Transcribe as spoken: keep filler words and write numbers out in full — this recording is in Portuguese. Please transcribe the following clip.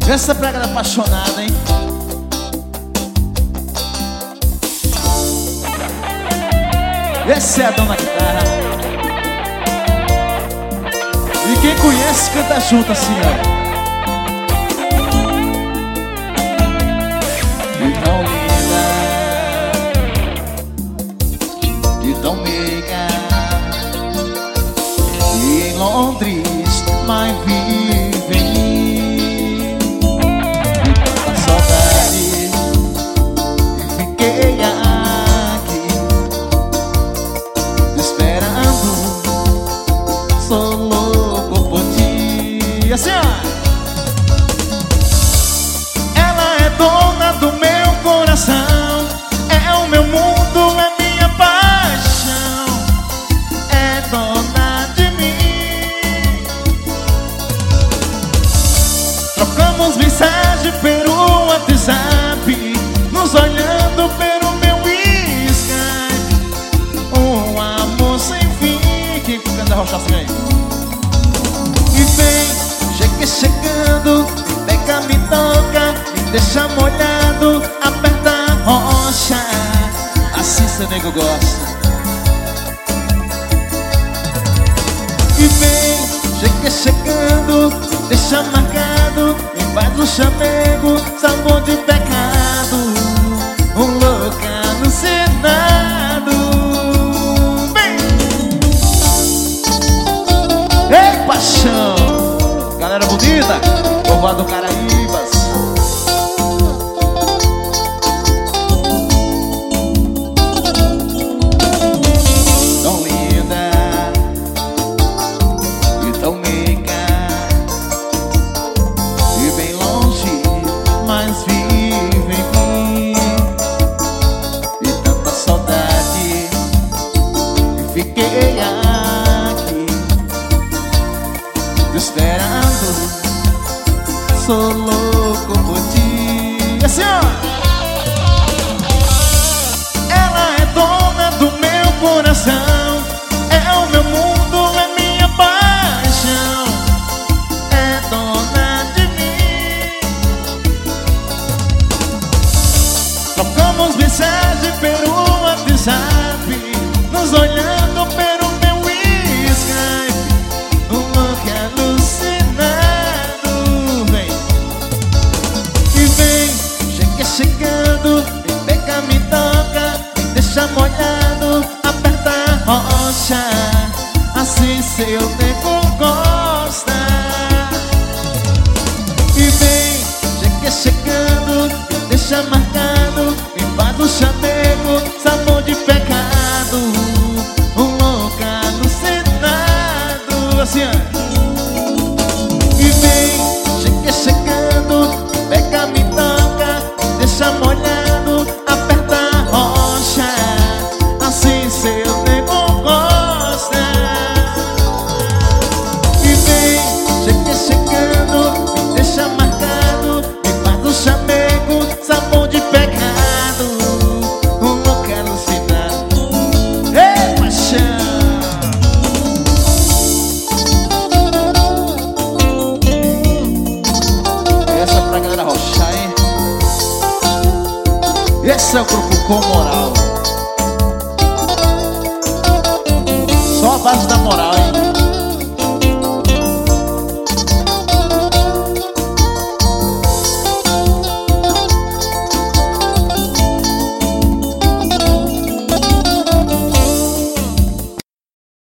Essa praga da apaixonada, hein? Esse é a dona guitarra. E quem conhece canta junto assim, ó. E tão linda, e tão meiga, e em Londres mais vive em mim. E tanta saudade, e fiquei aqui esperando. Sou louco por ti. Assim, ó. Ela é dona do meu coração, é o meu mundo, é minha paixão, é dona de mim. Trocamos mensagem pelo WhatsApp, nos olhando pelo meu Skype. Um amor sem fim. Quem canta rocha assim aí? E vem, cheguei chegando, pega, me toca, me deixa molhado, aperta a rocha. Assim seu nego gosta. E vem, cheguei chegando, deixa marcado, me faz um chamego, sabor de pecado, um louco alucinado. Vem! Ei, paixão! Galera bonita, povoado Caraíbas. Tão linda e tão meiga, e bem longe, mas vive em mim. E tanta saudade, e fiquei aqui te esperando. Sou louco por ti. Assim, ó. Ela é dona do meu coração, é o meu mundo, é minha paixão, é dona de mim. Trocamos mensagem pelo WhatsApp, nos olhando pelo meu Skype. Um louco alucinado. Vem. E vem, chega chegando, me pega, me toca, me deixa molhado, aperta a rocha. Assim seu nego gosta. E vem, chega chegando, me deixa marcado, me faz um chamego, sabor de pecado, um louco alucinado. Assim, ó. E vem, chega chegando, pega, me toca, me deixa molhado, aperta a rocha. Assim seu nego gosta. E vem, chega chegando, me deixa marcado, me faz um chamego, sabor de pecado, um louco alucinado. Ei, paixão! Essa é pra galera rochar, hein? Esse é o grupo com moral. Só a base da moral.